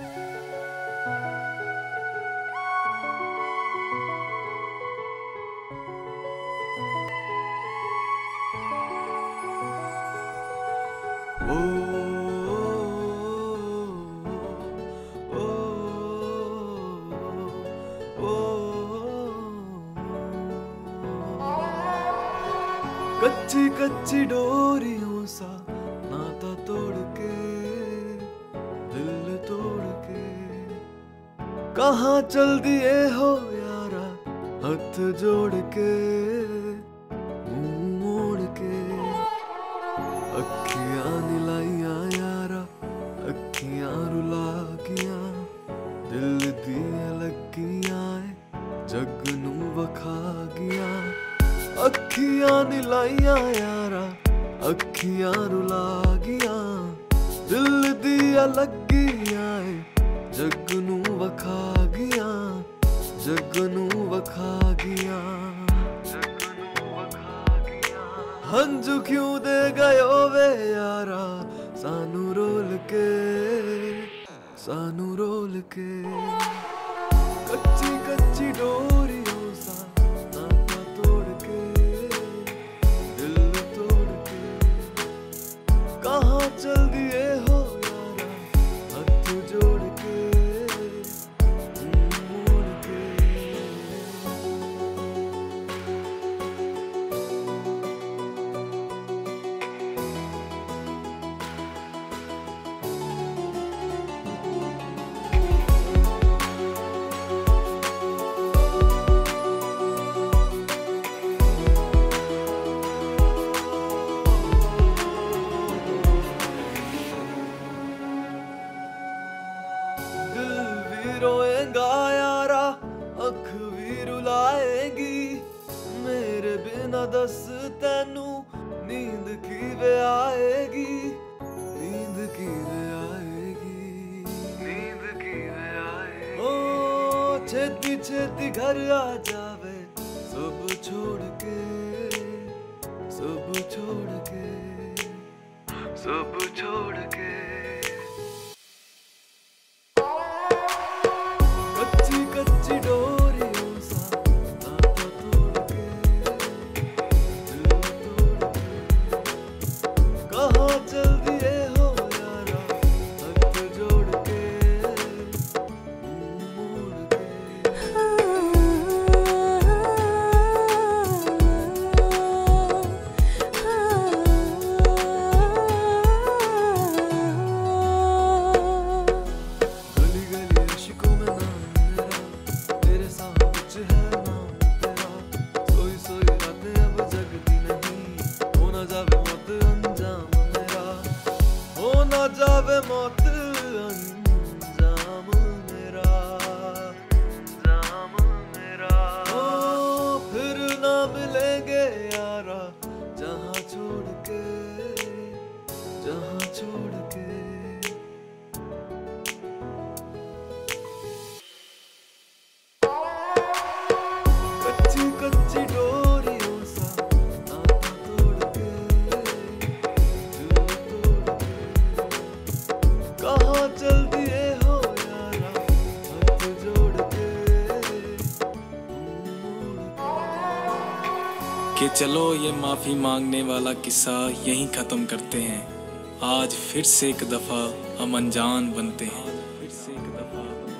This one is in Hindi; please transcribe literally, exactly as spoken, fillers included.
कच्ची कच्ची डोरियों सा नाता तोड़ के, दिल तोड़ के, कहाँ चल दिए हो यारा हाथ जोड़ के, मुंह मोड़ के। अखियां नीलाइयां यारा अखियां रुला गियां, दिल दिए लगियां जग नू वखा गियां। अखियां नीलाइयां यारा अखियां रुला गियां, दिल दिया लगियां जग नू वखा गियां, जग नू वखा गियां, जग नू वखा गियां। हंझू क्यों दे गयो वे यारा सानू रोल के, सानू रोल के। कच्ची कच्ची डोरियों सा नाता तोड़ के, दिल तोड़ के, कहाँ चल दिए हो यारा हाथ जोड़ के, मुंह मोड़ के। रोएगा यारा अख भी रुलाएगी, मेरे बिना दस तेनू नींद किवे आएगी, नींद किवे आएगी, नींद किवे आएगी। ओ छेती छेती घर आ जावे सब छोड़ के, सब छोड़ के, सब छोड़ के। कच्ची कच्ची डोरियों सा नाता तोड़ के, दिल तोड़ के, कहाँ चल दिए हो यारा हाथ जोड़ के, मुंह मोड़ के। गली गली इश्कों में नाम मेरा, तेरे साथ कुछ है नाम तेरा। सोई सोई रातें अब जगती नहीं, हो ना जावे मौत अंजाम मेरा, हो ना जावे मौत अंजाम मेरा, अंजाम मेरा। ओ फिर ना मिलेंगे यारा जहाँ छोड़ के, जहाँ छोड़ के। कच्ची कच्ची डोरियों सा नाता तोड़ के, दिल तोड़ के, कहाँ चल दिए हो यारा हाथ जोड़ के, मुंह मोड़ के। कि चलो ये माफ़ी मांगने वाला किस्सा यहीं ख़त्म करते हैं। आज फिर से एक दफ़ा हम अनजान बनते हैं, फिर से एक दफ़ा